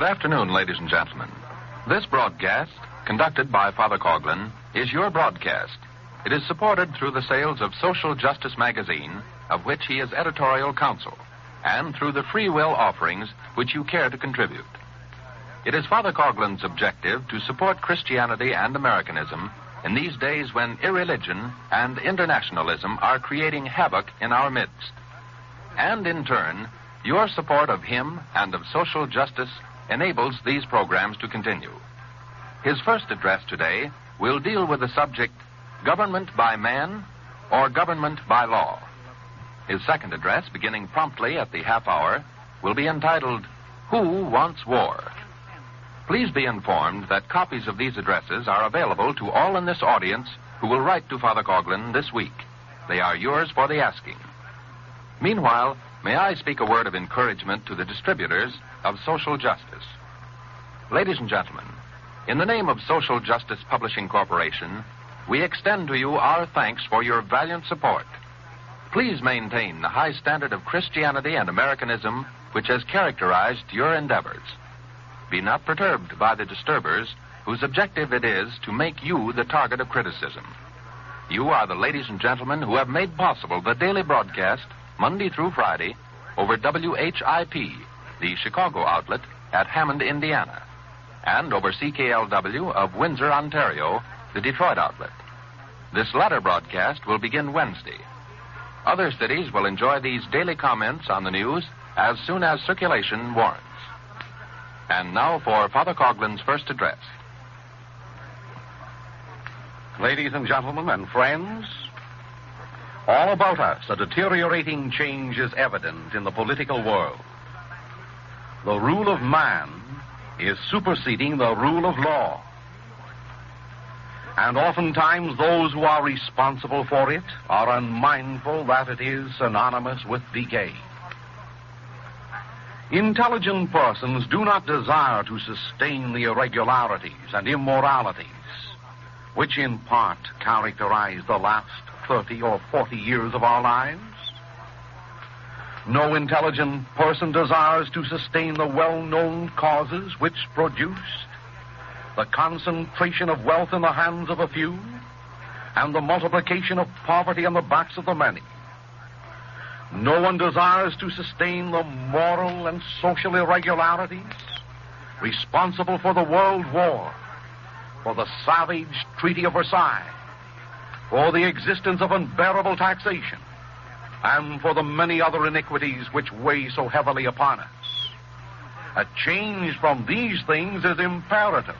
afternoon, ladies and gentlemen. This broadcast, conducted by Father Coughlin, is your broadcast. It is supported through the sales of Social Justice magazine, of which he is editorial counsel, and through the free will offerings which you care to contribute. It is Father Coughlin's objective to support Christianity and Americanism in these days when irreligion and internationalism are creating havoc in our midst. And in turn, your support of him and of social justice enables these programs to continue. His first address today will deal with the subject, Government by Man or Government by Law. His second address, beginning promptly at the half hour, will be entitled, Who Wants War? Please be informed that copies of these addresses are available to all in this audience who will write to Father Coughlin this week. They are yours for the asking. Meanwhile, may I speak a word of encouragement to the distributors of Social Justice. Ladies and gentlemen, in the name of Social Justice Publishing Corporation, we extend to you our thanks for your valiant support. Please maintain the high standard of Christianity and Americanism which has characterized your endeavors. Be not perturbed by the disturbers whose objective it is to make you the target of criticism. You are the ladies and gentlemen who have made possible the daily broadcast, Monday through Friday, over WHIP, the Chicago outlet at Hammond, Indiana, and over CKLW of Windsor, Ontario, the Detroit outlet. This latter broadcast will begin Wednesday. Other cities will enjoy these daily comments on the news as soon as circulation warrants. And now for Father Coughlin's first address. Ladies and gentlemen and friends, all about us a deteriorating change is evident in the political world. The rule of man is superseding the rule of law. And oftentimes those who are responsible for it are unmindful that it is synonymous with decay. Intelligent persons do not desire to sustain the irregularities and immoralities which in part characterize the last 30 or 40 years of our lives. No intelligent person desires to sustain the well-known causes which produced the concentration of wealth in the hands of a few and the multiplication of poverty on the backs of the many. No one desires to sustain the moral and social irregularities responsible for the World War, for the savage Treaty of Versailles, for the existence of unbearable taxation, and for the many other iniquities which weigh so heavily upon us. A change from these things is imperative.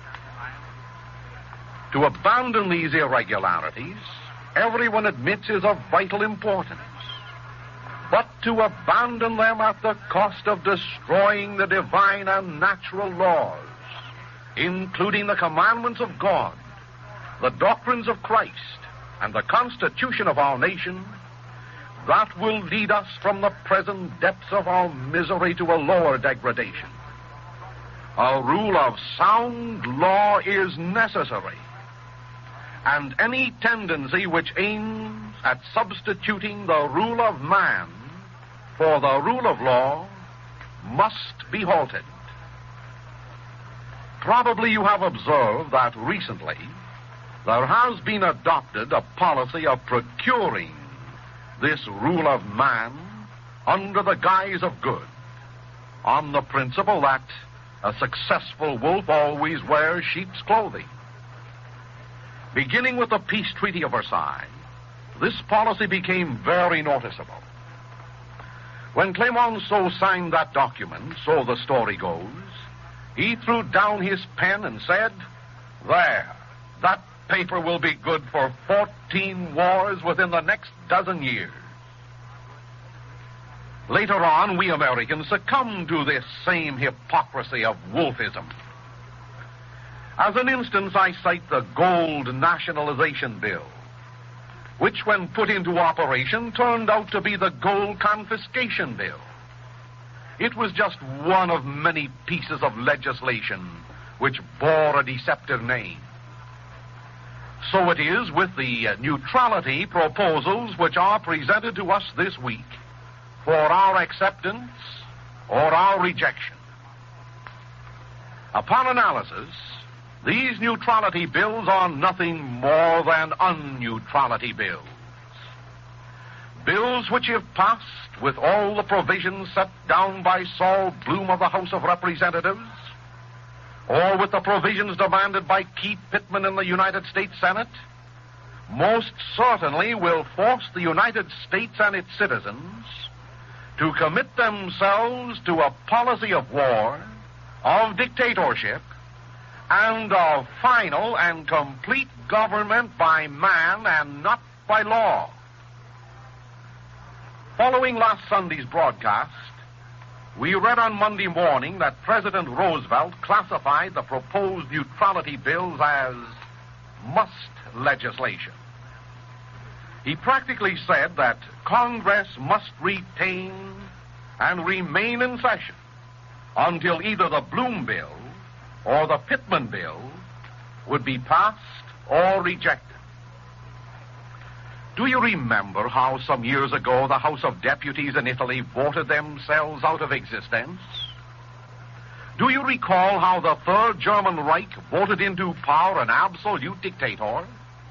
To abandon these irregularities, everyone admits is of vital importance. But to abandon them at the cost of destroying the divine and natural laws, including the commandments of God, the doctrines of Christ, and the Constitution of our nation, that will lead us from the present depths of our misery to a lower degradation. A rule of sound law is necessary, and any tendency which aims at substituting the rule of man for the rule of law must be halted. Probably you have observed that recently there has been adopted a policy of procuring this rule of man under the guise of good, on the principle that a successful wolf always wears sheep's clothing. Beginning with the Peace Treaty of Versailles, this policy became very noticeable. When Clemenceau signed that document, so the story goes, he threw down his pen and said, "There, that paper will be good for 14 wars within the next dozen years." Later on, we Americans succumbed to this same hypocrisy of wolfism. As an instance, I cite the Gold Nationalization Bill, which, when put into operation, turned out to be the Gold Confiscation Bill. It was just one of many pieces of legislation which bore a deceptive name. So it is with the neutrality proposals which are presented to us this week for our acceptance or our rejection. Upon analysis, these neutrality bills are nothing more than unneutrality bills. Bills which, if passed with all the provisions set down by Saul Bloom of the House of Representatives, or with the provisions demanded by Keith Pittman in the United States Senate, most certainly will force the United States and its citizens to commit themselves to a policy of war, of dictatorship, and of final and complete government by man and not by law. Following last Sunday's broadcast, we read on Monday morning that President Roosevelt classified the proposed neutrality bills as must legislation. He practically said that Congress must retain and remain in session until either the Bloom bill or the Pittman bill would be passed or rejected. Do you remember how some years ago the House of Deputies in Italy voted themselves out of existence? Do you recall how the Third German Reich voted into power an absolute dictator?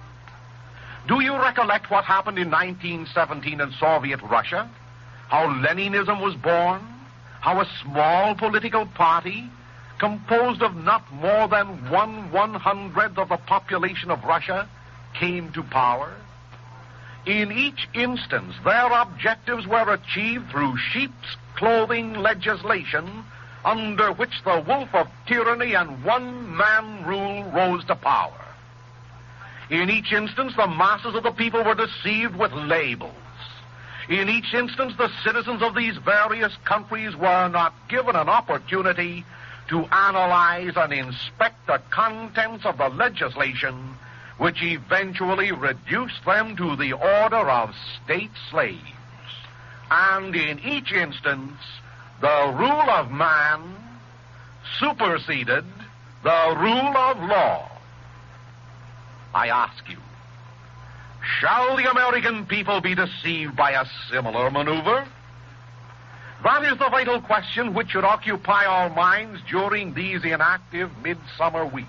Do you recollect what happened in 1917 in Soviet Russia? How Leninism was born? How a small political party composed of not more than 1/100th of the population of Russia came to power? In each instance, their objectives were achieved through sheep's clothing legislation under which the wolf of tyranny and one-man rule rose to power. In each instance, the masses of the people were deceived with labels. In each instance, the citizens of these various countries were not given an opportunity to analyze and inspect the contents of the legislation, which eventually reduced them to the order of state slaves. And in each instance, the rule of man superseded the rule of law. I ask you, shall the American people be deceived by a similar maneuver? That is the vital question which should occupy our minds during these inactive midsummer weeks.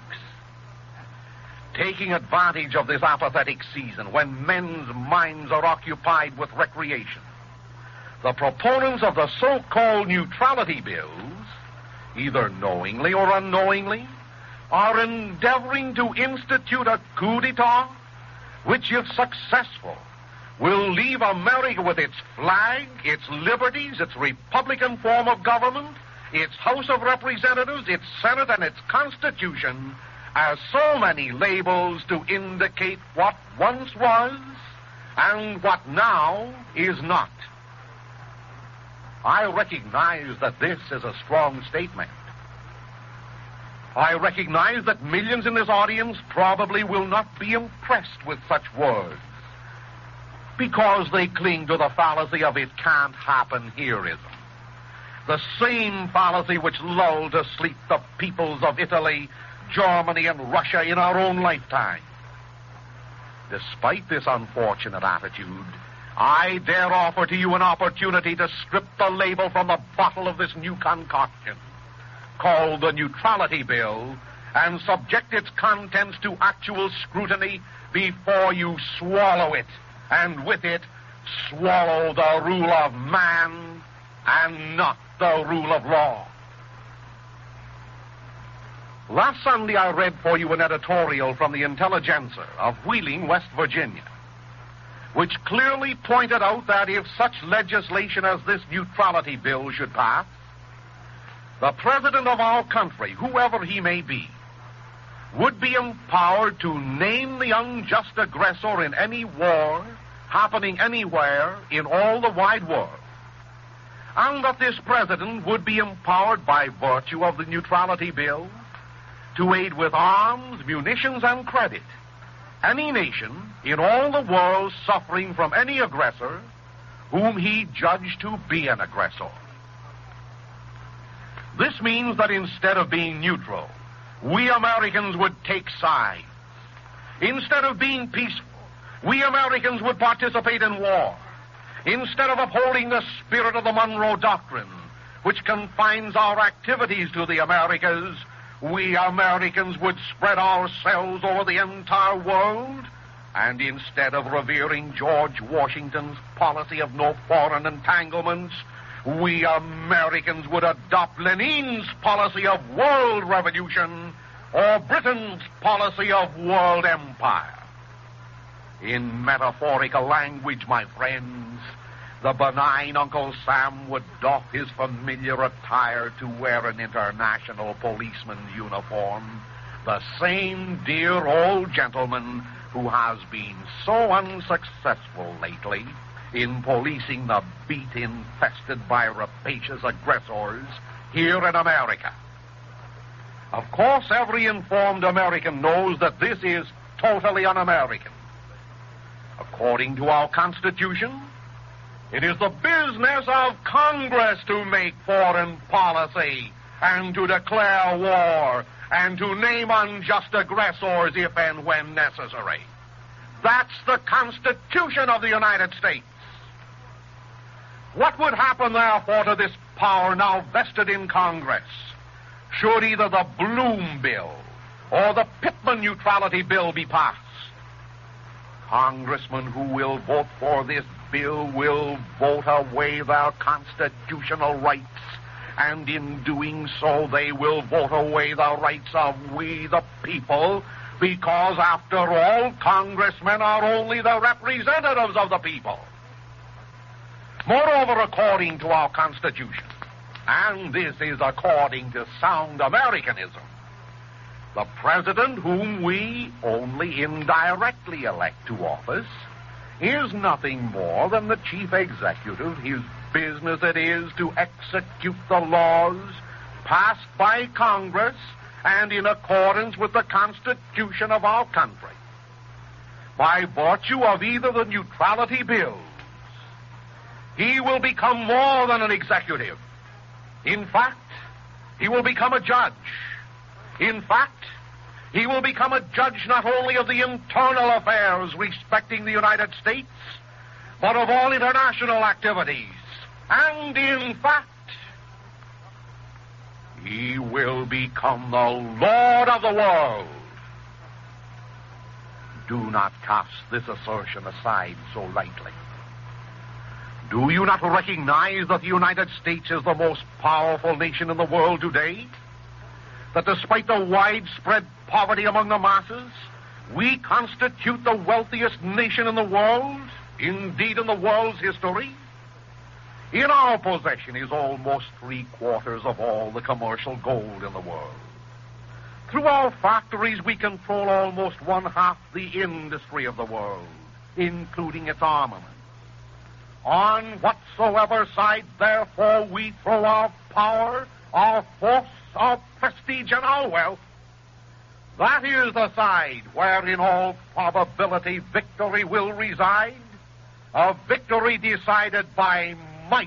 Taking advantage of this apathetic season when men's minds are occupied with recreation, the proponents of the so-called neutrality bills, either knowingly or unknowingly, are endeavoring to institute a coup d'etat which, if successful, will leave America with its flag, its liberties, its republican form of government, its House of Representatives, its Senate, and its Constitution as so many labels to indicate what once was and what now is not. I recognize that this is a strong statement. I recognize that millions in this audience probably will not be impressed with such words because they cling to the fallacy of it can't happen hereism. The same fallacy which lulled to sleep the peoples of Italy, Germany, and Russia in our own lifetime. Despite this unfortunate attitude, I dare offer to you an opportunity to strip the label from the bottle of this new concoction, called the Neutrality Bill, and subject its contents to actual scrutiny before you swallow it, and with it, swallow the rule of man and not the rule of law. Last Sunday, I read for you an editorial from the Intelligencer of Wheeling, West Virginia, which clearly pointed out that if such legislation as this neutrality bill should pass, the president of our country, whoever he may be, would be empowered to name the unjust aggressor in any war happening anywhere in all the wide world, and that this president would be empowered by virtue of the neutrality bill to aid with arms, munitions, and credit any nation in all the world suffering from any aggressor whom he judged to be an aggressor. This means that instead of being neutral, we Americans would take sides. Instead of being peaceful, we Americans would participate in war. Instead of upholding the spirit of the Monroe Doctrine, which confines our activities to the Americas, we Americans would spread ourselves over the entire world, and instead of revering George Washington's policy of no foreign entanglements, we Americans would adopt Lenin's policy of world revolution or Britain's policy of world empire. In metaphorical language, my friends, the benign Uncle Sam would doff his familiar attire to wear an international policeman's uniform, the same dear old gentleman who has been so unsuccessful lately in policing the beat infested by rapacious aggressors here in America. Of course, every informed American knows that this is totally un-American. According to our Constitution, it is the business of Congress to make foreign policy and to declare war and to name unjust aggressors if and when necessary. That's the Constitution of the United States. What would happen, therefore, to this power now vested in Congress should either the Bloom Bill or the Pittman Neutrality Bill be passed? Congressmen who will vote for this bill will vote away their constitutional rights, and in doing so they will vote away the rights of we the people, because after all, congressmen are only the representatives of the people. Moreover, according to our Constitution, and this is according to sound Americanism, the president, whom we only indirectly elect to office, is nothing more than the chief executive. His business it is to execute the laws passed by Congress and in accordance with the Constitution of our country. By virtue of either the neutrality bills, he will become more than an executive. In fact, he will become a judge. In fact, he will become a judge not only of the internal affairs respecting the United States, but of all international activities. And in fact, he will become the Lord of the world. Do not cast this assertion aside so lightly. Do you not recognize that the United States is the most powerful nation in the world today? That despite the widespread poverty among the masses, we constitute the wealthiest nation in the world, indeed in the world's history? In our possession is almost 3/4 of all the commercial gold in the world. Through our factories, we control almost 1/2 the industry of the world, including its armament. On whatsoever side, therefore, we throw our power, our force, our prestige, and our wealth, that is the side where, in all probability, victory will reside, a victory decided by might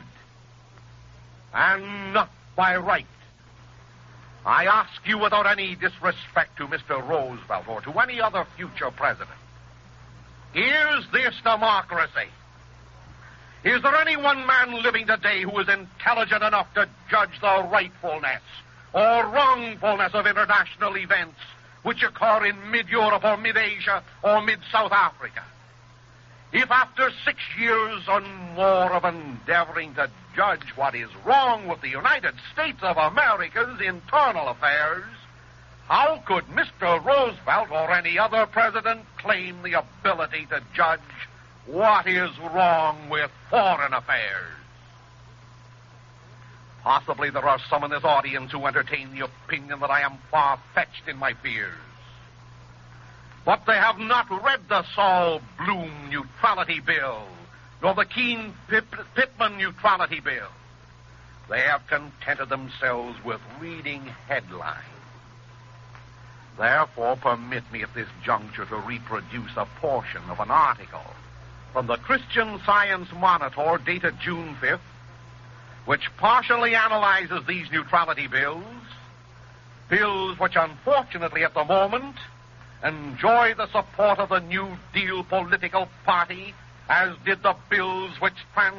and not by right. I ask you, without any disrespect to Mr. Roosevelt or to any other future president, is this democracy? Is there any one man living today who is intelligent enough to judge the rightfulness or wrongfulness of international events which occur in mid-Europe or mid-Asia or mid-South Africa? If after 6 years or more of endeavoring to judge what is wrong with the United States of America's internal affairs, how could Mr. Roosevelt or any other president claim the ability to judge what is wrong with foreign affairs? Possibly there are some in this audience who entertain the opinion that I am far-fetched in my fears. But they have not read the Saul Bloom Neutrality Bill, nor the Keene Pittman Neutrality Bill. They have contented themselves with reading headlines. Therefore, permit me at this juncture to reproduce a portion of an article from the Christian Science Monitor dated June 5th, which partially analyzes these neutrality bills which unfortunately at the moment enjoy the support of the New Deal political party, as did the bills which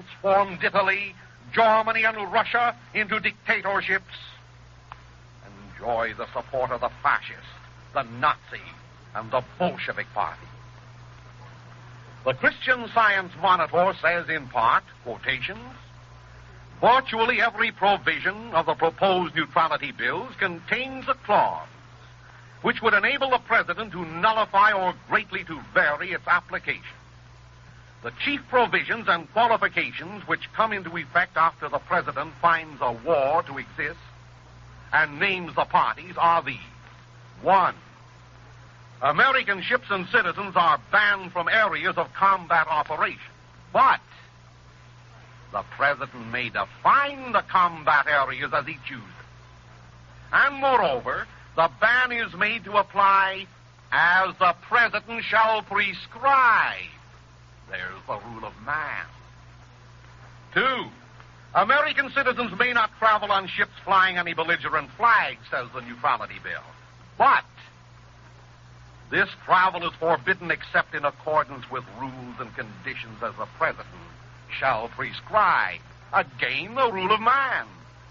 transformed Italy, Germany, and Russia into dictatorships, enjoy the support of the fascist, the Nazi, and the Bolshevik party. The Christian Science Monitor says in part, quotations, virtually every provision of the proposed neutrality bills contains a clause which would enable the president to nullify or greatly to vary its application. The chief provisions and qualifications which come into effect after the president finds a war to exist and names the parties are these. 1. American ships and citizens are banned from areas of combat operation, but the president may define the combat areas as he chooses. And moreover, the ban is made to apply as the president shall prescribe. There's the rule of man. 2. American citizens may not travel on ships flying any belligerent flags, says the neutrality bill. But this travel is forbidden except in accordance with rules and conditions as the president shall prescribe. Again, the rule of man.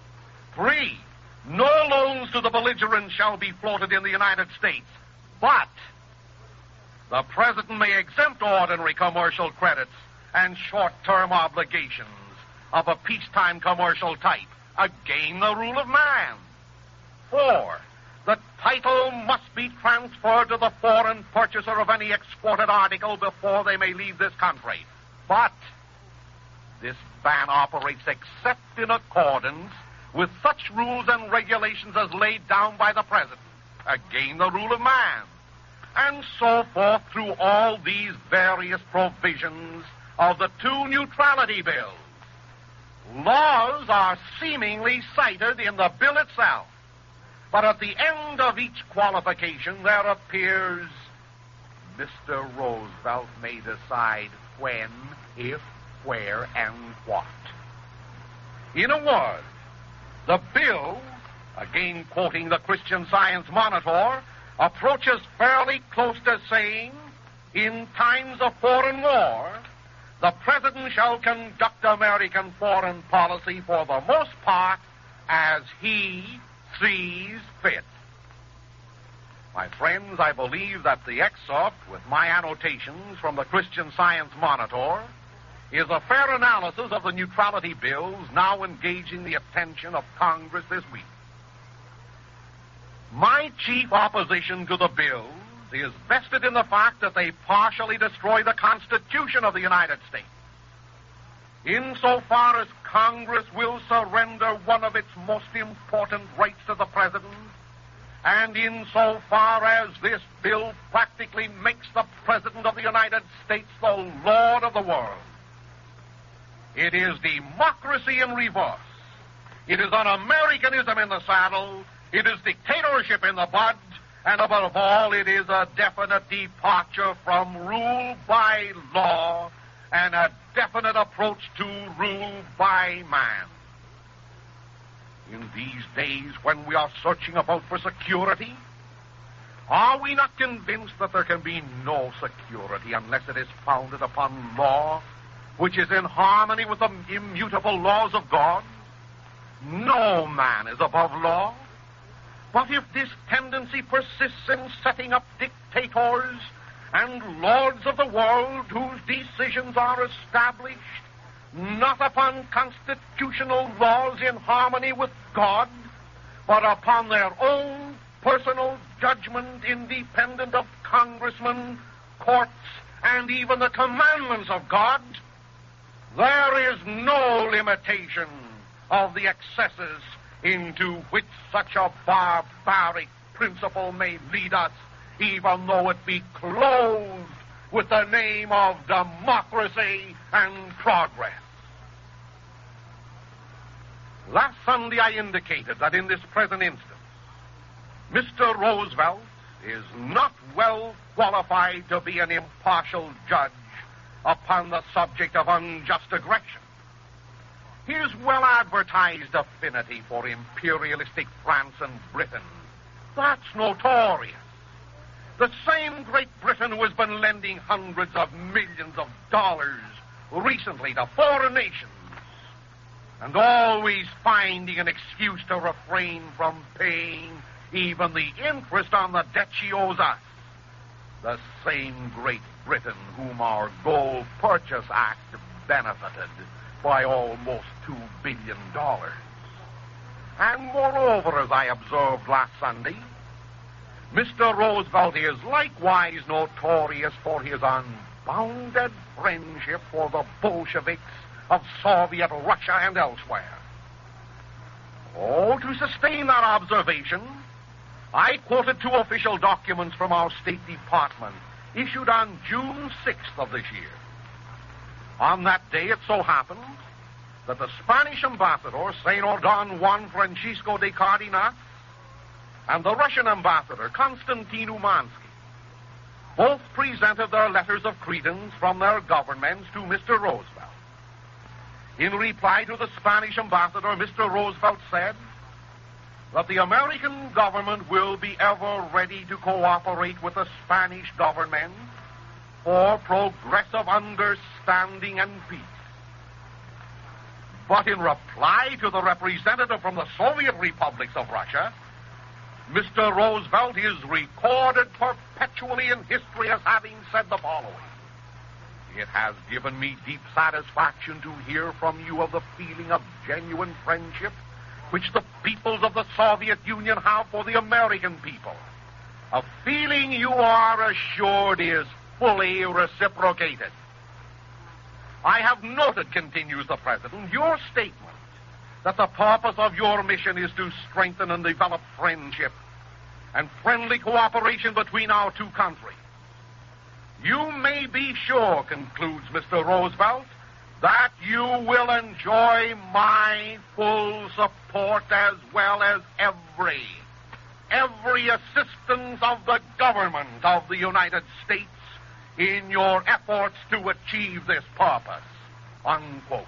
3. No loans to the belligerents shall be floated in the United States, but the president may exempt ordinary commercial credits and short-term obligations of a peacetime commercial type. Again, the rule of man. 4. The title must be transferred to the foreign purchaser of any exported article before they may leave this country. But this ban operates except in accordance with such rules and regulations as laid down by the president. Again, the rule of man. And so forth through all these various provisions of the two neutrality bills. Laws are seemingly cited in the bill itself, but at the end of each qualification there appears, Mr. Roosevelt may decide when, if, where, and what. In a word, the bill, again quoting the Christian Science Monitor, approaches fairly close to saying, in times of foreign war, the president shall conduct American foreign policy for the most part as he sees fit. My friends, I believe that the excerpt with my annotations from the Christian Science Monitor is a fair analysis of the neutrality bills now engaging the attention of Congress this week. My chief opposition to the bills is vested in the fact that they partially destroy the Constitution of the United States. Insofar as Congress will surrender one of its most important rights to the president, and insofar as this bill practically makes the president of the United States the Lord of the world, it is democracy in reverse. It is un-Americanism in the saddle. It is dictatorship in the bud. And above all, it is a definite departure from rule by law and a definite approach to rule by man. In these days when we are searching about for security, are we not convinced that there can be no security unless it is founded upon law, which is in harmony with the immutable laws of God? No man is above law. But if this tendency persists in setting up dictators and lords of the world whose decisions are established not upon constitutional laws in harmony with God, but upon their own personal judgment independent of congressmen, courts, and even the commandments of God, there is no limitation of the excesses into which such a barbaric principle may lead us, even though it be clothed with the name of democracy and progress. Last Sunday I indicated that in this present instance, Mr. Roosevelt is not well qualified to be an impartial judge upon the subject of unjust aggression. His well-advertised affinity for imperialistic France and Britain, that's notorious. The same Great Britain who has been lending hundreds of millions of dollars recently to foreign nations and always finding an excuse to refrain from paying even the interest on the debt she owes us. The same Great Britain whom our Gold Purchase Act benefited by almost $2 billion. And moreover, as I observed last Sunday, Mr. Roosevelt is likewise notorious for his unbounded friendship for the Bolsheviks of Soviet Russia and elsewhere. Oh, to sustain that observation, I quoted two official documents from our State Department issued on June 6th of this year. On that day, it so happened that the Spanish ambassador, Senor Don Juan Francisco de Cardenas, and the Russian ambassador, Konstantin Umansky, both presented their letters of credence from their governments to Mr. Roosevelt. In reply to the Spanish ambassador, Mr. Roosevelt said that the American government will be ever ready to cooperate with the Spanish government for progressive understanding and peace. But in reply to the representative from the Soviet republics of Russia, Mr. Roosevelt is recorded perpetually in history as having said the following: "It has given me deep satisfaction to hear from you of the feeling of genuine friendship which the peoples of the Soviet Union have for the American people. A feeling you are assured is fully reciprocated. I have noted," continues the President, "your statement that the purpose of your mission is to strengthen and develop friendship and friendly cooperation between our two countries. You may be sure," concludes Mr. Roosevelt, "that you will enjoy my full support as well as every assistance of the government of the United States in your efforts to achieve this purpose," unquote.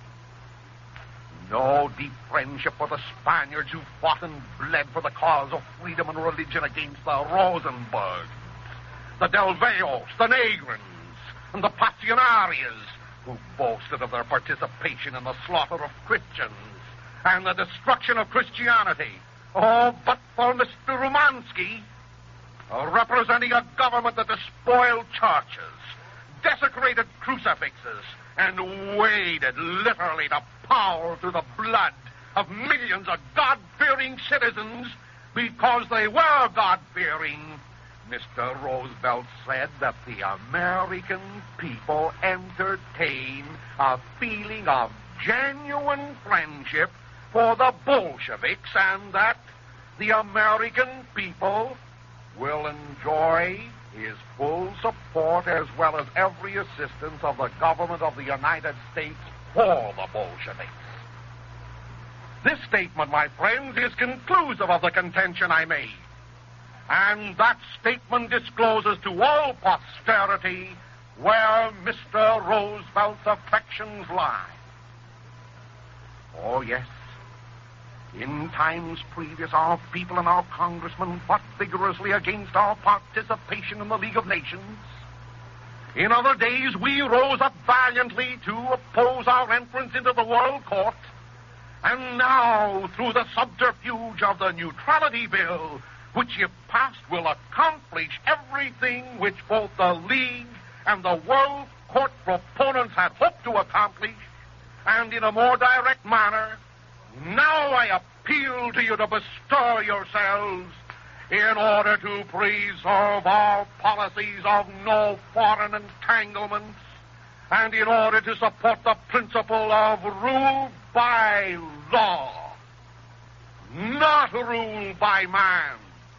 No deep friendship for the Spaniards who fought and bled for the cause of freedom and religion against the Rosenbergs, the Del Veyos, the Negrins, and the Pasionarias, who boasted of their participation in the slaughter of Christians and the destruction of Christianity. Oh, but for Mr. Umansky, representing a government that despoiled churches, desecrated crucifixes, and waded literally to power through the blood of millions of God-fearing citizens because they were God-fearing, Mr. Roosevelt said that the American people entertain a feeling of genuine friendship for the Bolsheviks and that the American people will enjoy his full support as well as every assistance of the government of the United States for the Bolsheviks. This statement, my friends, is conclusive of the contention I made. And that statement discloses to all posterity where Mr. Roosevelt's affections lie. Oh, yes. In times previous, our people and our congressmen fought vigorously against our participation in the League of Nations. In other days, we rose up valiantly to oppose our entrance into the World Court. And now, through the subterfuge of the Neutrality Bill, which, if passed, will accomplish everything which both the League and the World Court proponents had hoped to accomplish, and in a more direct manner, now I appeal to you to bestir yourselves in order to preserve our policies of no foreign entanglements and in order to support the principle of rule by law, not rule by man.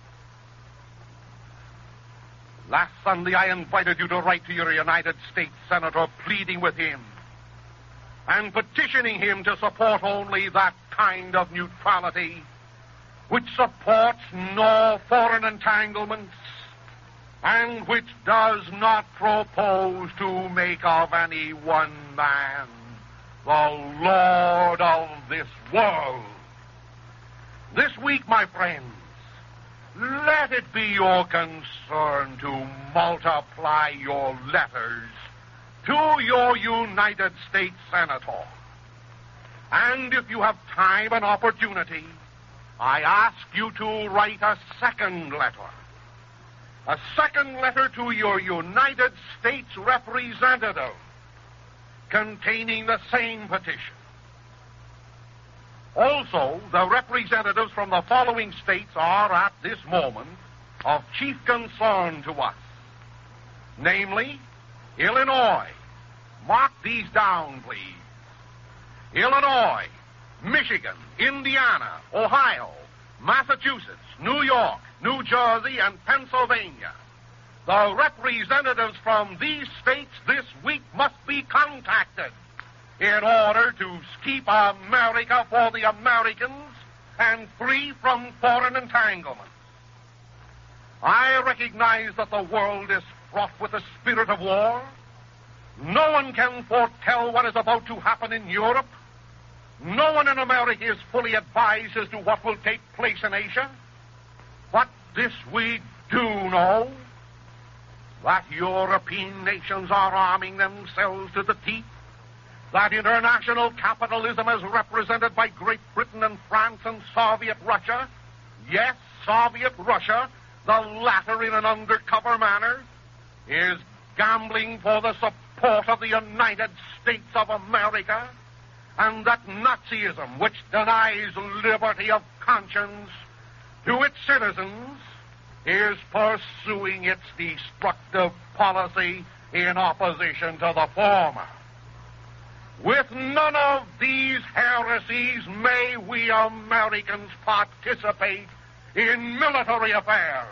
Last Sunday, I invited you to write to your United States Senator pleading with him and petitioning him to support only that kind of neutrality which supports no foreign entanglements and which does not propose to make of any one man the Lord of this world. This week, my friends, let it be your concern to multiply your letters to your United States Senator. And if you have time and opportunity, I ask you to write a second letter. A second letter to your United States representative containing the same petition. Also, the representatives from the following states are, at this moment, of chief concern to us. Namely, Illinois. Mark these down, please. Illinois, Michigan, Indiana, Ohio, Massachusetts, New York, New Jersey, and Pennsylvania. The representatives from these states this week must be contacted in order to keep America for the Americans and free from foreign entanglements. I recognize that the world is fraught with the spirit of war. No one can foretell what is about to happen in Europe. No one in America is fully advised as to what will take place in Asia. But this we do know, that European nations are arming themselves to the teeth, that international capitalism as represented by Great Britain and France and Soviet Russia, yes, Soviet Russia, the latter in an undercover manner, is gambling for the support of the United States of America, and that Nazism, which denies liberty of conscience to its citizens, is pursuing its destructive policy in opposition to the former. With none of these heresies may we Americans participate in military affairs.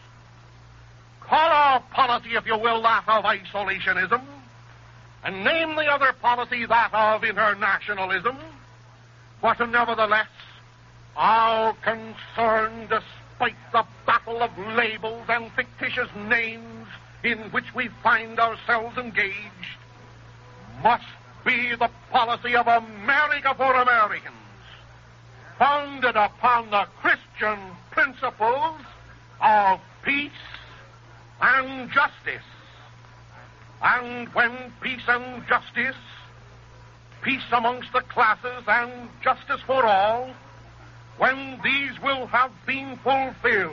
Call our policy, if you will, that of isolationism, and name the other policy that of internationalism. But nevertheless, our concern, despite the battle of labels and fictitious names in which we find ourselves engaged, must be the policy of America for Americans, founded upon the Christian principles of peace and justice. And when peace and justice, peace amongst the classes and justice for all, when these will have been fulfilled,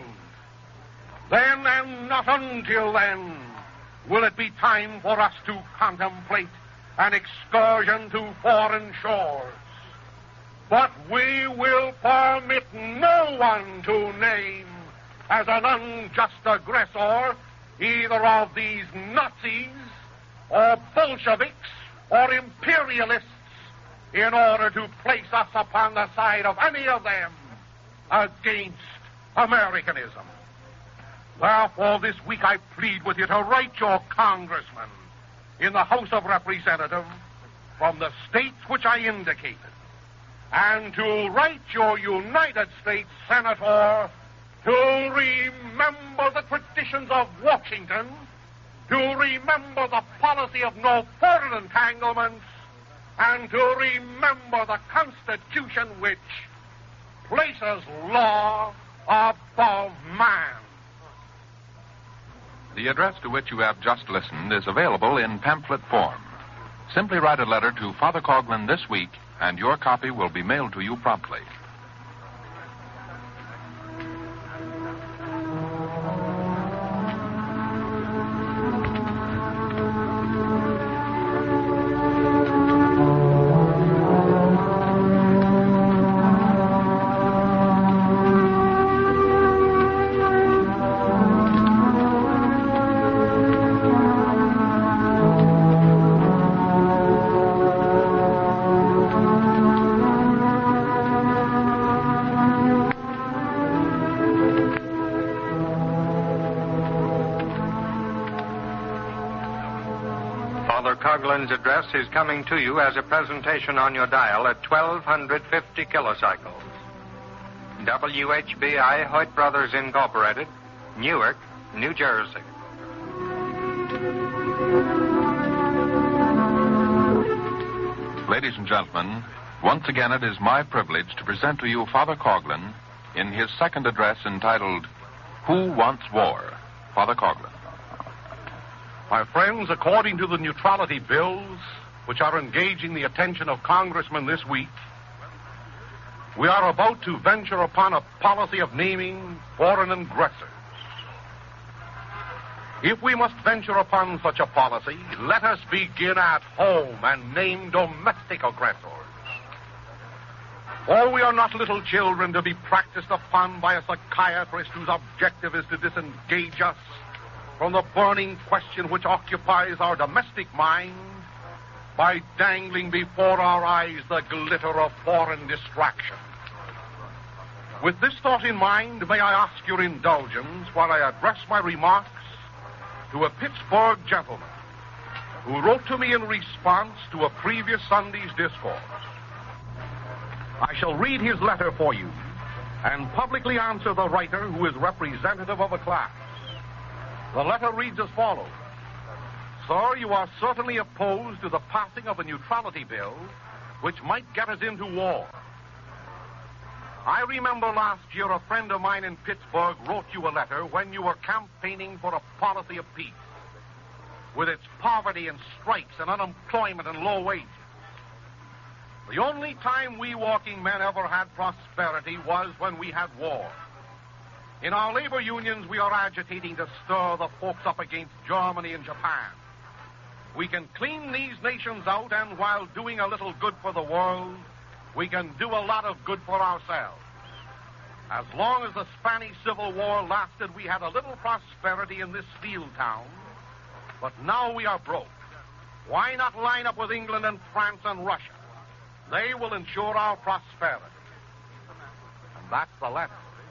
then and not until then will it be time for us to contemplate an excursion to foreign shores. But we will permit no one to name as an unjust aggressor either of these Nazis or Bolsheviks or imperialists in order to place us upon the side of any of them against Americanism. Therefore, this week I plead with you to write your congressman in the House of Representatives from the states which I indicated, and to write your United States senator to remember the traditions of Washington, to remember the policy of no foreign entanglements, and to remember the Constitution which places law above man. The address to which you have just listened is available in pamphlet form. Simply write a letter to Father Coughlin this week, and your copy will be mailed to you promptly. Coughlin's address is coming to you as a presentation on your dial at 1250 kilocycles. WHBI Hoyt Brothers Incorporated, Newark, New Jersey. Ladies and gentlemen, once again it is my privilege to present to you Father Coughlin in his second address entitled, Who Wants War? Father Coughlin. My friends, according to the neutrality bills which are engaging the attention of congressmen this week, We are about to venture upon a policy of naming foreign aggressors. If we must venture upon such a policy, let us begin at home and name domestic aggressors. For we are not little children to be practiced upon by a psychiatrist whose objective is to disengage us from the burning question which occupies our domestic mind by dangling before our eyes the glitter of foreign distraction. With this thought in mind, may I ask your indulgence while I address my remarks to a Pittsburgh gentleman who wrote to me in response to a previous Sunday's discourse. I shall read his letter for you and publicly answer the writer who is representative of a class. The letter reads as follows. Sir, you are certainly opposed to the passing of a neutrality bill which might get us into war. I remember last year a friend of mine in Pittsburgh wrote you a letter when you were campaigning for a policy of peace, with its poverty and strikes and unemployment and low wages. The only time we working men ever had prosperity was when we had war. In our labor unions, we are agitating to stir the folks up against Germany and Japan. We can clean these nations out, and while doing a little good for the world, we can do a lot of good for ourselves. As long as the Spanish Civil War lasted, we had a little prosperity in this field town, but now we are broke. Why not line up with England and France and Russia? They will ensure our prosperity. And that's the letter.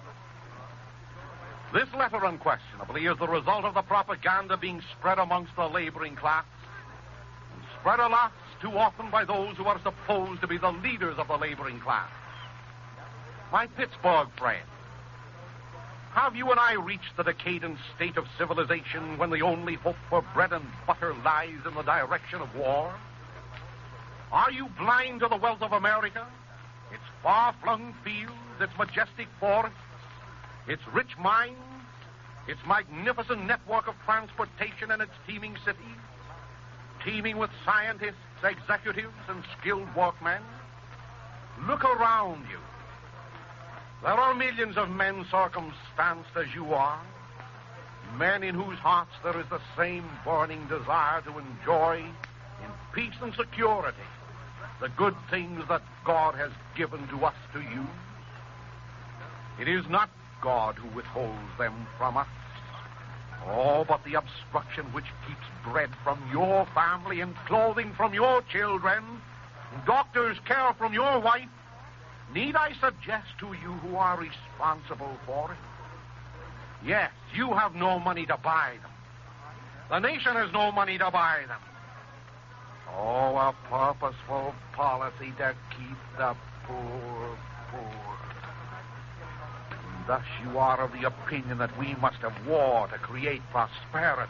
This letter, unquestionably, is the result of the propaganda being spread amongst the laboring class, and spread, alas, too often by those who are supposed to be the leaders of the laboring class. My Pittsburgh friend, have you and I reached the decadent state of civilization when the only hope for bread and butter lies in the direction of war? Are you blind to the wealth of America, its far-flung fields, its majestic forests, its rich mines, its magnificent network of transportation, and its teeming cities, teeming with scientists, executives, and skilled workmen? Look around you. There are millions of men circumstanced as you are, men in whose hearts there is the same burning desire to enjoy in peace and security the good things that God has given to us to use. It is not God who withholds them from us. Oh, but the obstruction which keeps bread from your family and clothing from your children and doctor's care from your wife, need I suggest to you who are responsible for it? Yes, you have no money to buy them. The nation has no money to buy them. Oh, a purposeful policy to keep the poor poor. And thus you are of the opinion that we must have war to create prosperity.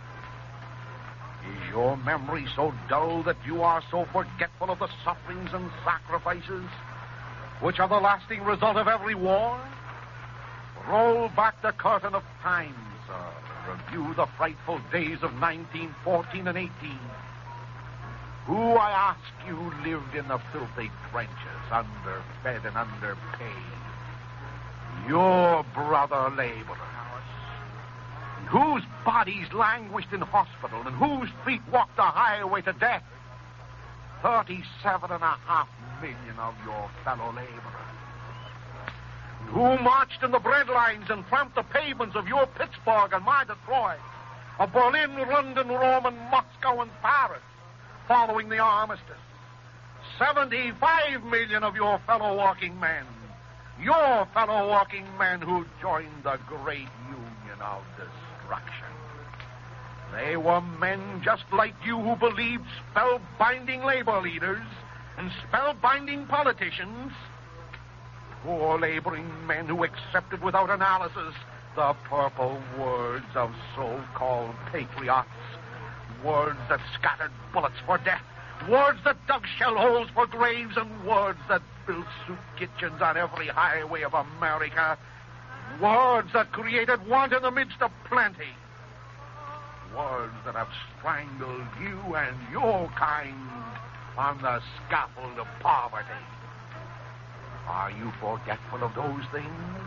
Is your memory so dull that you are so forgetful of the sufferings and sacrifices which are the lasting result of every war? Roll back the curtain of time, sir. Review the frightful days of 1914 and 18. Who, I ask you, lived in the filthy trenches, underfed and underpaid? Your brother laborers, whose bodies languished in hospital and whose feet walked the highway to death. 37.5 million of your fellow laborers, who marched in the bread lines and tramped the pavements of your Pittsburgh and my Detroit, of Berlin, London, Rome, and Moscow, and Paris, following the armistice. 75 million of your fellow working men, your fellow working men who joined the great union of destruction. They were men just like you who believed spellbinding labor leaders and spellbinding politicians. Poor laboring men who accepted without analysis the purple words of so-called patriots, words that scattered bullets for death, words that dug shell holes for graves, and words that built soup kitchens on every highway of America, words that created want in the midst of plenty, words that have strangled you and your kind on the scaffold of poverty. Are you forgetful of those things?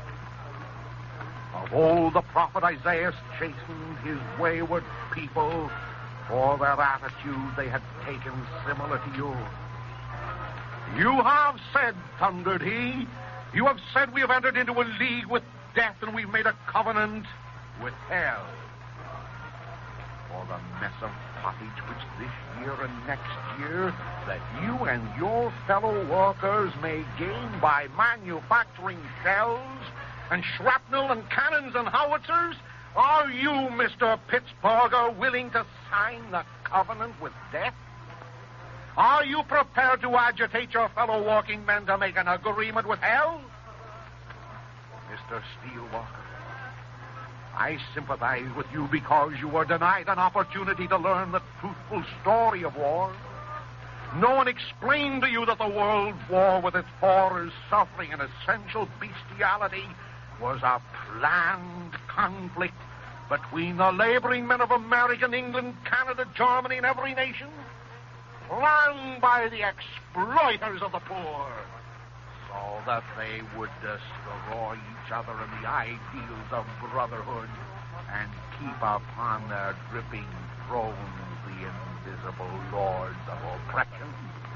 Of old, the prophet Isaiah chastened his wayward people for their attitude they had taken similar to yours. You have said, thundered he, you have said we have entered into a league with death and we've made a covenant with hell. For the mess of pottage which this year and next year that you and your fellow workers may gain by manufacturing shells and shrapnel and cannons and howitzers, are you, Mr. Pittsburgher, willing to sign the covenant with death? Are you prepared to agitate your fellow working men to make an agreement with hell? Mr. Steelwalker, I sympathize with you because you were denied an opportunity to learn the truthful story of war. No one explained to you that the world war with its horrors, suffering, and essential bestiality was a planned conflict between the laboring men of American, England, Canada, Germany, and every nation, planned by the exploiters of the poor, so that they would destroy each other and the ideals of brotherhood and keep upon their dripping thrones the invisible lords of oppression.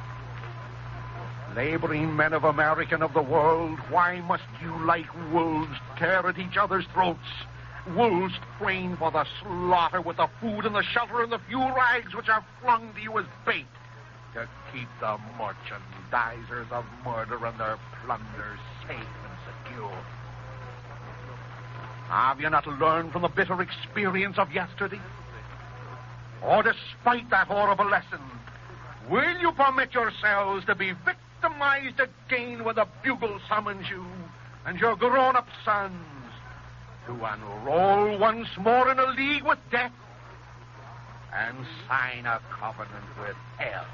Laboring men of America and of the world, why must you, like wolves, tear at each other's throats? Wolves trained for the slaughter with the food and the shelter and the few rags which are flung to you as bait to keep the merchandisers of murder and their plunder safe and secure. Have you not learned from the bitter experience of yesterday? Or despite that horrible lesson, will you permit yourselves to be victimized again when the bugle summons you and your grown-up sons to enroll once more in a league with death and sign a covenant with hell?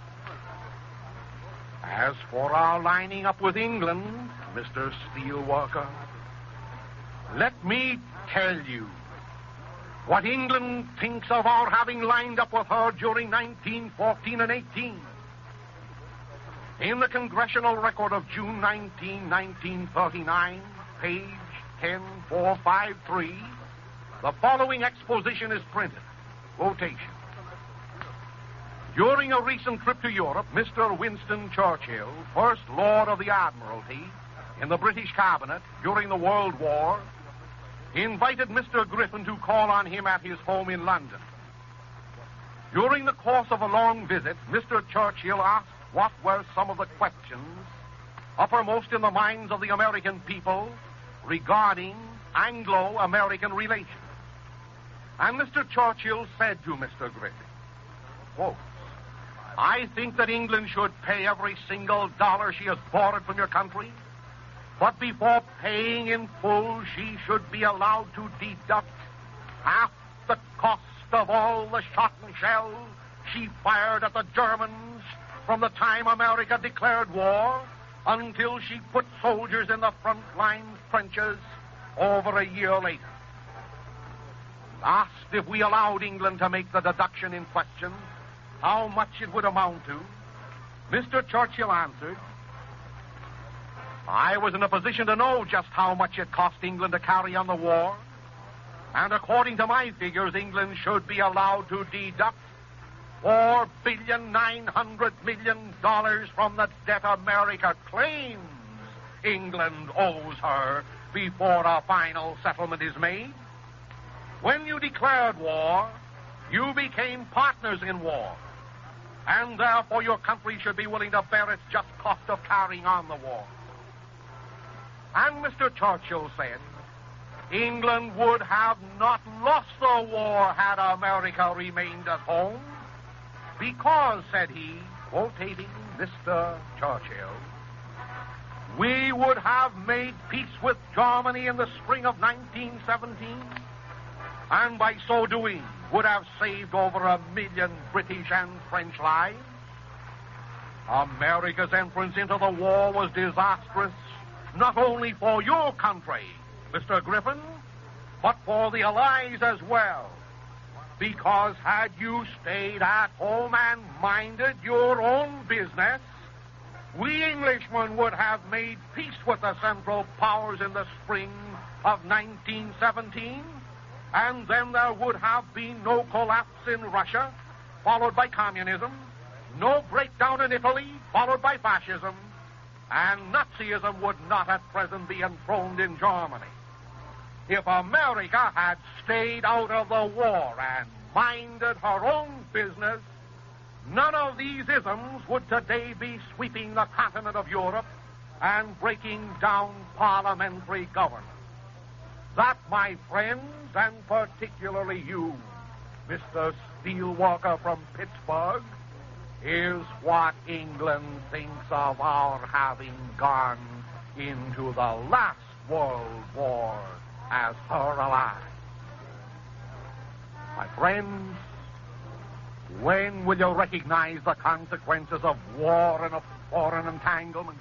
As for our lining up with England, Mr. Steelwalker, let me tell you what England thinks of our having lined up with her during 1914 and 18. In the Congressional Record of June 19, 1939, page 10453, the following exposition is printed. Quotation. During a recent trip to Europe, Mr. Winston Churchill, First Lord of the Admiralty in the British Cabinet during the World War, invited Mr. Griffin to call on him at his home in London. During the course of a long visit, Mr. Churchill asked what were some of the questions uppermost in the minds of the American people regarding Anglo-American relations. And Mr. Churchill said to Mr. Griffin, quote, I think that England should pay every single dollar she has borrowed from your country, but before paying in full, she should be allowed to deduct half the cost of all the shot and shell she fired at the Germans from the time America declared war until she put soldiers in the front line trenches over a year later. Asked if we allowed England to make the deduction in question, how much it would amount to, Mr. Churchill answered, I was in a position to know just how much it cost England to carry on the war, and according to my figures, England should be allowed to deduct $4,900,000,000 from the debt America claims England owes her before a final settlement is made. When you declared war, you became partners in war, and therefore your country should be willing to bear its just cost of carrying on the war. And Mr. Churchill said, England would have not lost the war had America remained at home, because, said he, quoting Mr. Churchill, we would have made peace with Germany in the spring of 1917, and by so doing would have saved over 1 million British and French lives. America's entrance into the war was disastrous, not only for your country, Mr. Griffin, but for the Allies as well. Because had you stayed at home and minded your own business, We Englishmen would have made peace with the Central Powers in the spring of 1917, and then there would have been no collapse in Russia, followed by communism, no breakdown in Italy, followed by fascism, and Nazism would not at present be enthroned in Germany. If America had stayed out of the war and minded her own business, none of these isms would today be sweeping the continent of Europe and breaking down parliamentary government. That, my friends, and particularly you, Mr. Steelwalker from Pittsburgh, is what England thinks of our having gone into the last World War as her ally. My friends, when will you recognize the consequences of war and of foreign entanglement?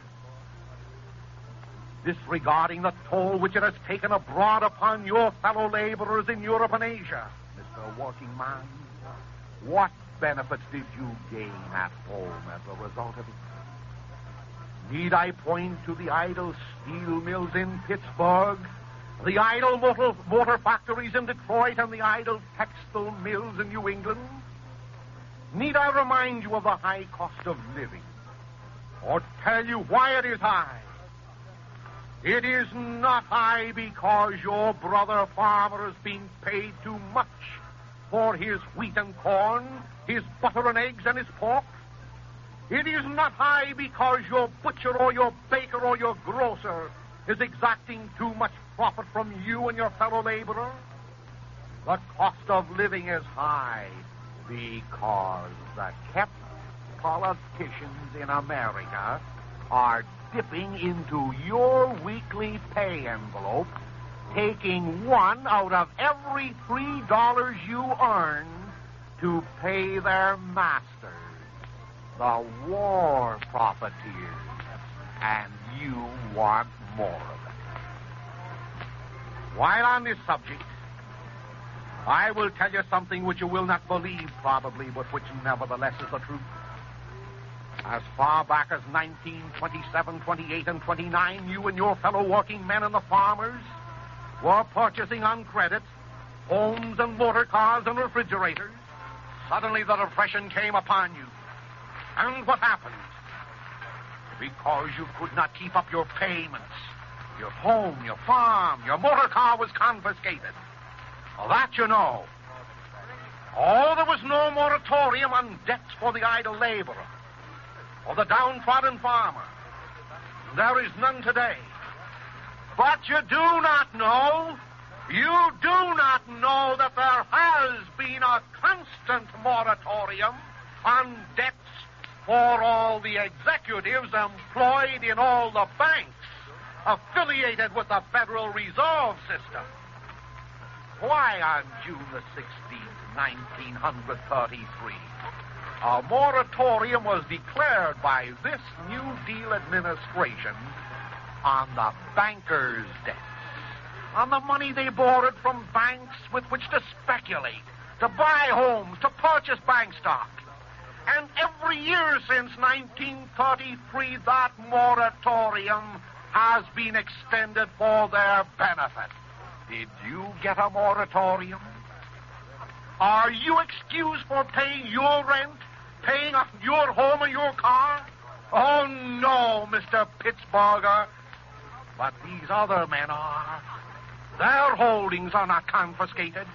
Disregarding the toll which it has taken abroad upon your fellow laborers in Europe and Asia, Mr. Working Man, what benefits did you gain at home as a result of it? Need I point to the idle steel mills in Pittsburgh, the idle motor factories in Detroit, and the idle textile mills in New England? Need I remind you of the high cost of living, or tell you why it is high? It is not high because your brother farmer has been paid too much for his wheat and corn, his butter and eggs, and his pork. It is not high because your butcher or your baker or your grocer is exacting too much profit from you and your fellow laborer. The cost of living is high because the kept politicians in America are dipping into your weekly pay envelope, taking $1 out of every $3 you earn to pay their masters, the war profiteers, and you want more of it. While on this subject, I will tell you something which you will not believe, probably, but which nevertheless is the truth. As far back as 1927, 28, and 29, you and your fellow working men and the farmers were purchasing on credit homes and motor cars and refrigerators. Suddenly the depression came upon you. And what happened? Because you could not keep up your payments, your home, your farm, your motor car was confiscated. Well, that you know. Oh, there was no moratorium on debts for the idle laborer or the downtrodden farmer. There is none today. But you do not know that there has been a constant moratorium on debts for all the executives employed in all the banks affiliated with the Federal Reserve System. Why, on June the 16th, 1933, a moratorium was declared by this New Deal administration on the bankers' debts, on the money they borrowed from banks with which to speculate, to buy homes, to purchase bank stock. And every year since 1933, that moratorium has been extended for their benefit. Did you get a moratorium? Are you excused for paying your rent, paying off your home or your car? Oh, no, Mr. Pittsburgher. But these other men are. Their holdings are not confiscated.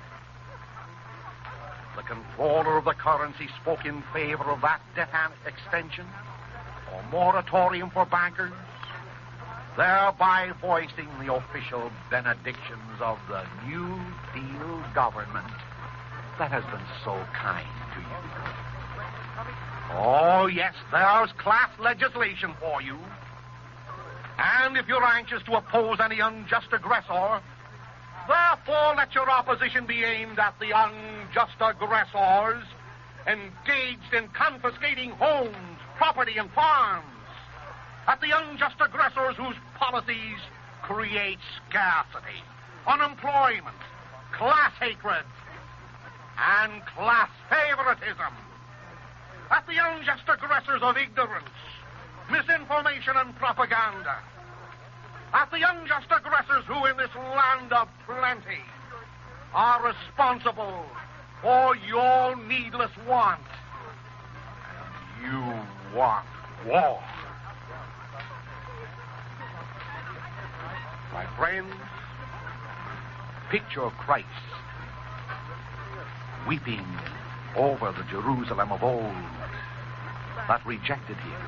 The comptroller of the currency spoke in favor of that debt extension or moratorium for bankers, thereby voicing the official benedictions of the New Deal government that has been so kind to you. Oh, yes, there's class legislation for you. And if you're anxious to oppose any unjust aggressor, therefore let your opposition be aimed at the unjust aggressors engaged in confiscating homes, property, and farms, at the unjust aggressors whose policies create scarcity, unemployment, class hatred, and class favoritism, at the unjust aggressors of ignorance, misinformation, and propaganda. That the unjust aggressors who in this land of plenty are responsible for your needless want. And you want war. My friends, picture Christ weeping over the Jerusalem of old that rejected him.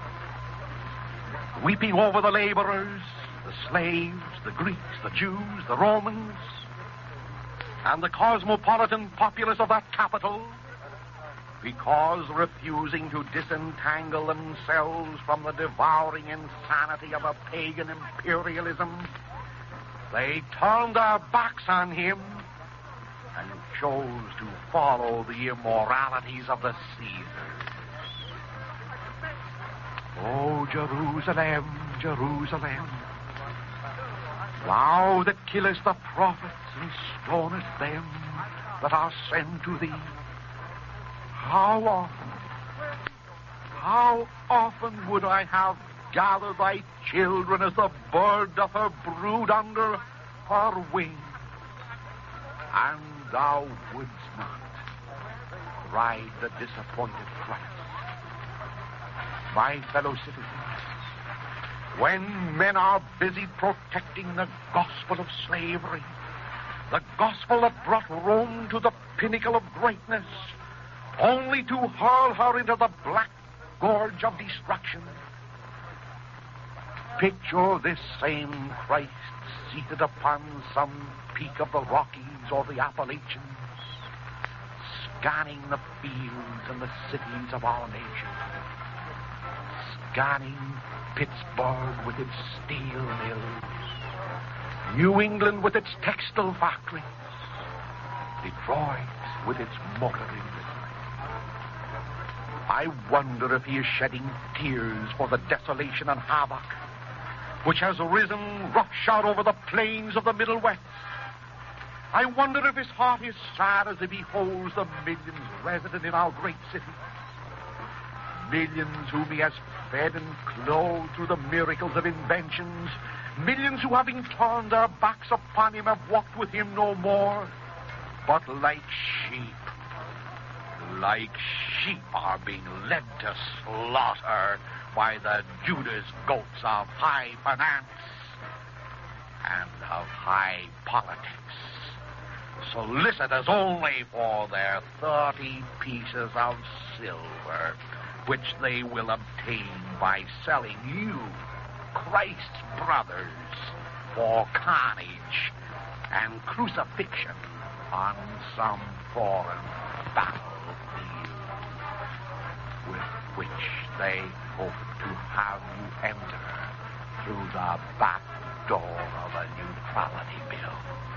Weeping over the laborers, the slaves, the Greeks, the Jews, the Romans, and the cosmopolitan populace of that capital, because refusing to disentangle themselves from the devouring insanity of a pagan imperialism, they turned their backs on him and chose to follow the immoralities of the Caesars. Oh, Jerusalem, Jerusalem, thou that killest the prophets and stonest them that are sent to thee, how often would I have gathered thy children as the bird doth her brood under her wing, and thou wouldst not ride the disappointed Christ. My fellow citizens, when men are busy protecting the gospel of slavery, the gospel that brought Rome to the pinnacle of greatness, only to hurl her into the black gorge of destruction, picture this same Christ seated upon some peak of the Rockies or the Appalachians, scanning the fields and the cities of our nation, scanning Pittsburgh with its steel mills, New England with its textile factories, Detroit with its motor industry. I wonder if he is shedding tears for the desolation and havoc which has risen roughshod over the plains of the Middle West. I wonder if his heart is sad as he beholds the millions resident in our great cities. Millions whom he has fed and clothed through the miracles of inventions. Millions who, having turned their backs upon him, have walked with him no more, but like sheep are being led to slaughter by the Judas goats of high finance and of high politics, solicitous only for their 30 pieces of silver, which they will obtain by selling you, Christ's brothers, for carnage and crucifixion on some foreign battlefield, with which they hope to have you enter through the back door of a neutrality bill.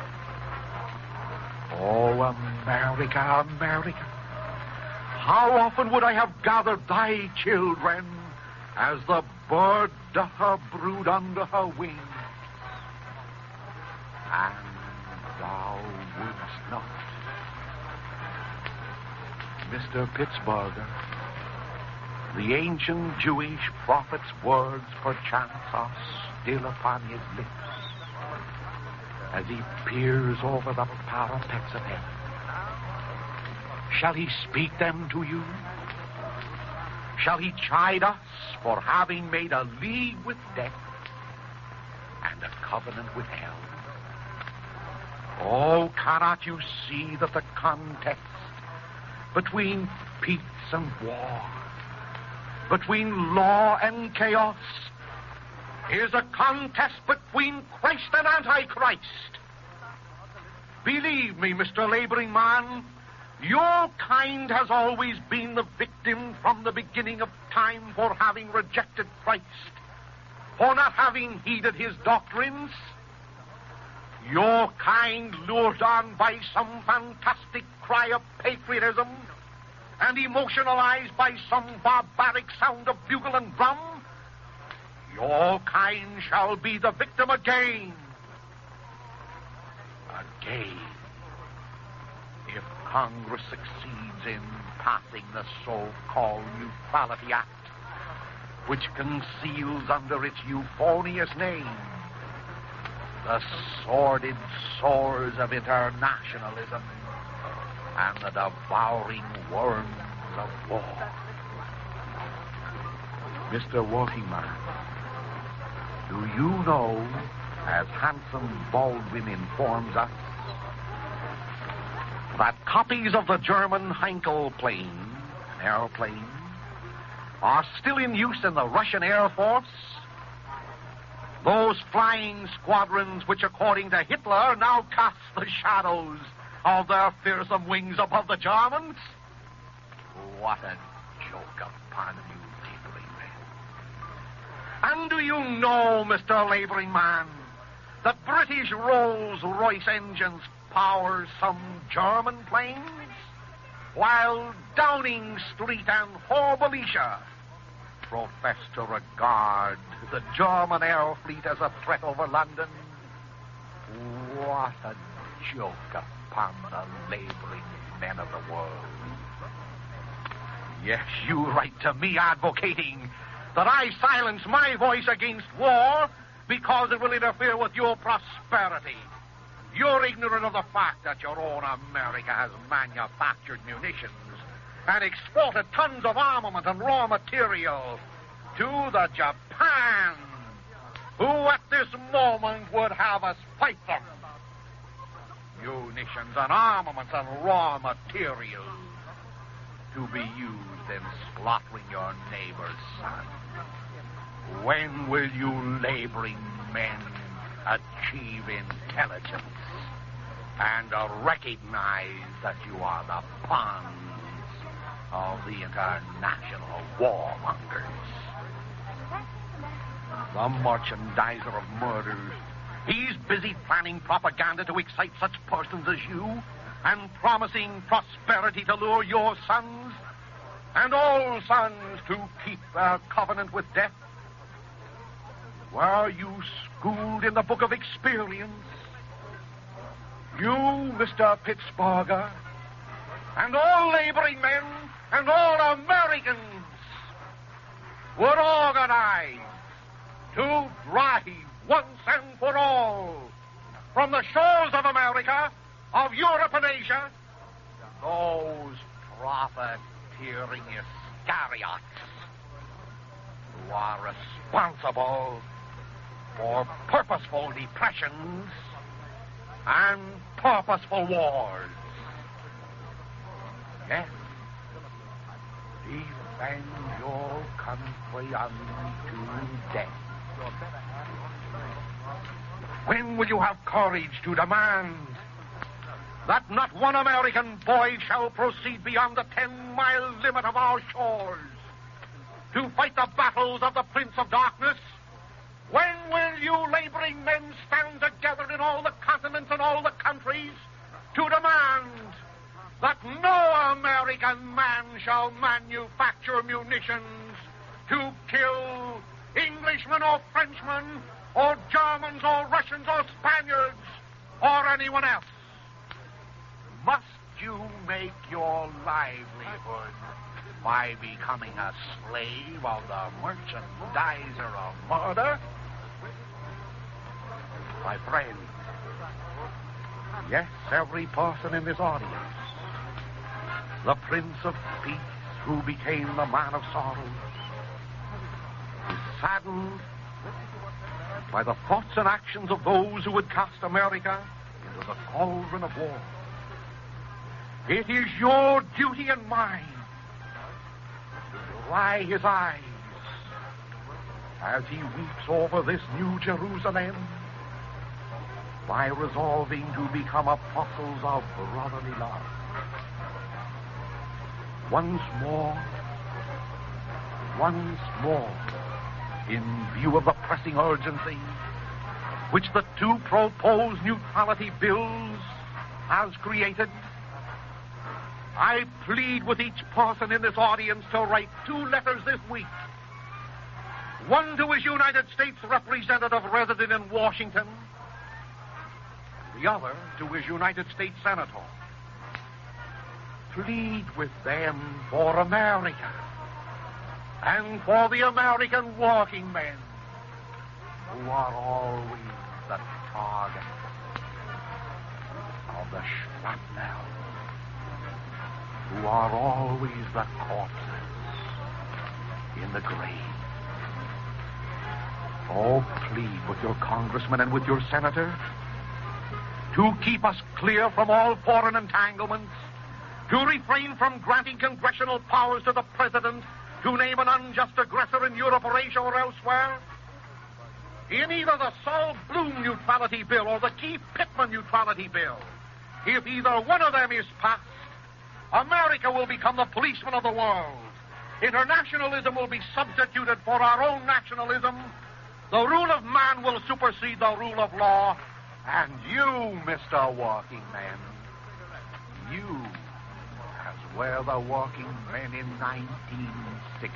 Oh, America, America, how often would I have gathered thy children as the bird doth her brood under her wing, and thou wouldst not. Mr. Pittsburgher, the ancient Jewish prophet's words perchance are still upon his lips as he peers over the parapets of heaven. Shall he speak them to you? Shall he chide us for having made a league with death and a covenant with hell? Oh, cannot you see that the contest between peace and war, between law and chaos, is a contest between Christ and Antichrist? Believe me, Mr. Laboring Man, your kind has always been the victim from the beginning of time for having rejected Christ, for not having heeded his doctrines. Your kind, lured on by some fantastic cry of patriotism and emotionalized by some barbaric sound of bugle and drum, your kind shall be the victim again. Again. If Congress succeeds in passing the so-called Neutrality Act, which conceals under its euphonious name the sordid sores of internationalism and the devouring worms of war. Mr. Workingman, do you know, as Hanson Baldwin informs us, that copies of the German Heinkel plane, an airplane, are still in use in the Russian Air Force? Those flying squadrons which, according to Hitler, now cast the shadows of their fearsome wings above the Germans? What a joke upon you, laboring men. And do you know, Mr. Laboring Man, that British Rolls-Royce engines power some German planes, while Downing Street and Horbalicia profess to regard the German air fleet as a threat over London? What a joke upon the laboring men of the world. Yes, you write to me advocating that I silence my voice against war because it will interfere with your prosperity. You're ignorant of the fact that your own America has manufactured munitions and exported tons of armament and raw material to the Japan, who at this moment would have us fight them. Munitions and armaments and raw material to be used in slaughtering your neighbor's son. When will you laboring men achieve intelligence and recognize that you are the pawns of the international warmongers? The merchandiser of murders, he's busy planning propaganda to excite such persons as you and promising prosperity to lure your sons and all sons to keep their covenant with death. Were you schooled in the book of experience? You, Mr. Pittsburgher, and all laboring men and all Americans would organize to drive once and for all from the shores of America, of Europe and Asia, those profiteering Iscariots who are responsible for purposeful depressions and purposeful wars. Yes, defend your country unto death. When will you have courage to demand that not one American boy shall proceed beyond the 10-mile limit of our shores to fight the battles of the Prince of Darkness? When will you laboring men stand together in all the continents and all the countries to demand that no American man shall manufacture munitions to kill Englishmen or Frenchmen or Germans or Russians or Spaniards or anyone else? Must you make your livelihood by becoming a slave of the merchandiser of murder? My friend, yes, every person in this audience, the Prince of Peace who became the man of sorrows, is saddened by the thoughts and actions of those who would cast America into the cauldron of war. It is your duty and mine to dry his eyes as he weeps over this new Jerusalem by resolving to become apostles of brotherly love. Once more, in view of the pressing urgency which the two proposed neutrality bills has created, I plead with each person in this audience to write 2 letters this week. One to his United States representative resident in Washington, the other to his United States senator. Plead with them for America, and for the American working men who are always the target of the shrapnel, who are always the corpses in the grave. Oh, plead with your congressman and with your senator to keep us clear from all foreign entanglements, to refrain from granting congressional powers to the president to name an unjust aggressor in Europe or Asia or elsewhere. In either the Saul Bloom neutrality bill or the Keith Pittman neutrality bill, if either one of them is passed, America will become the policeman of the world. Internationalism will be substituted for our own nationalism. The rule of man will supersede the rule of law. And you, Mr. Working Man, you, as were the working men in 1916,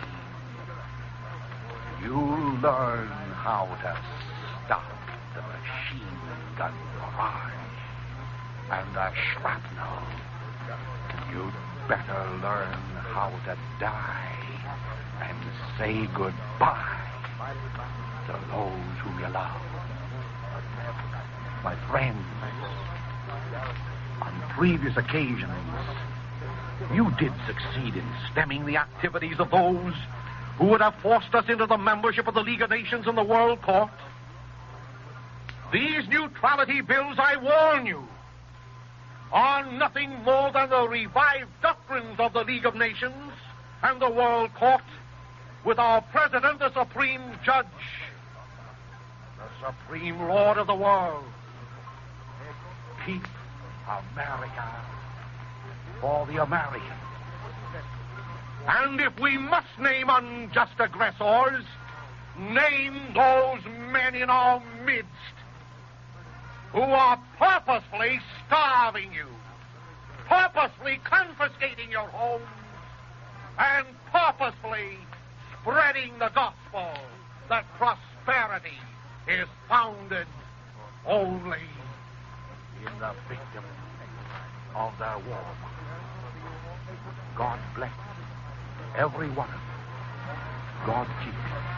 you'll learn how to stop the machine gun barrage and the shrapnel. You'd better learn how to die and say goodbye to those whom you love. My friends, on previous occasions, you did succeed in stemming the activities of those who would have forced us into the membership of the League of Nations and the World Court. These neutrality bills, I warn you, are nothing more than the revived doctrines of the League of Nations and the World Court, with our president the supreme judge, the supreme lord of the world. Keep America for the Americans. And if we must name unjust aggressors, name those men in our midst who are purposefully starving you, purposefully confiscating your homes, and purposefully spreading the gospel that prosperity is founded only in the victim of their war. God bless every one of you. God keep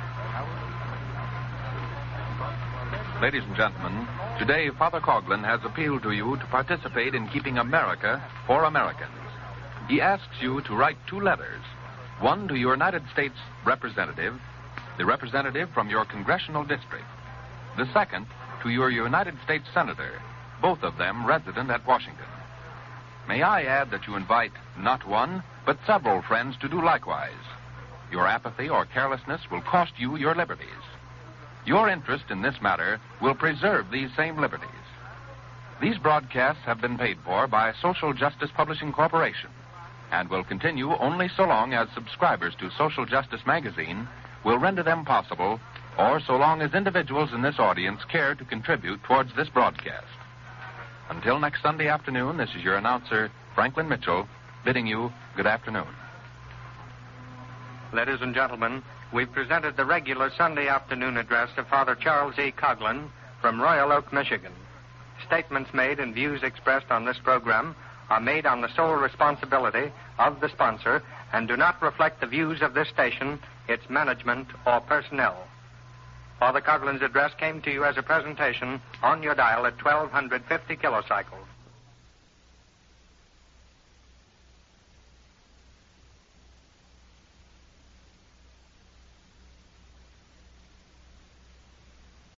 you. Ladies and gentlemen, today Father Coughlin has appealed to you to participate in keeping America for Americans. He asks you to write 2 letters, one to your United States representative, the representative from your congressional district, the second to your United States senator, both of them resident at Washington. May I add that you invite not one, but several friends to do likewise. Your apathy or carelessness will cost you your liberties. Your interest in this matter will preserve these same liberties. These broadcasts have been paid for by Social Justice Publishing Corporation and will continue only so long as subscribers to Social Justice Magazine will render them possible, or so long as individuals in this audience care to contribute towards this broadcast. Until next Sunday afternoon, this is your announcer, Franklin Mitchell, bidding you good afternoon. Ladies and gentlemen, we've presented the regular Sunday afternoon address of Father Charles E. Coughlin from Royal Oak, Michigan. Statements made and views expressed on this program are made on the sole responsibility of the sponsor and do not reflect the views of this station, its management, or personnel. Father Coughlin's address came to you as a presentation on your dial at 1250 kilocycles.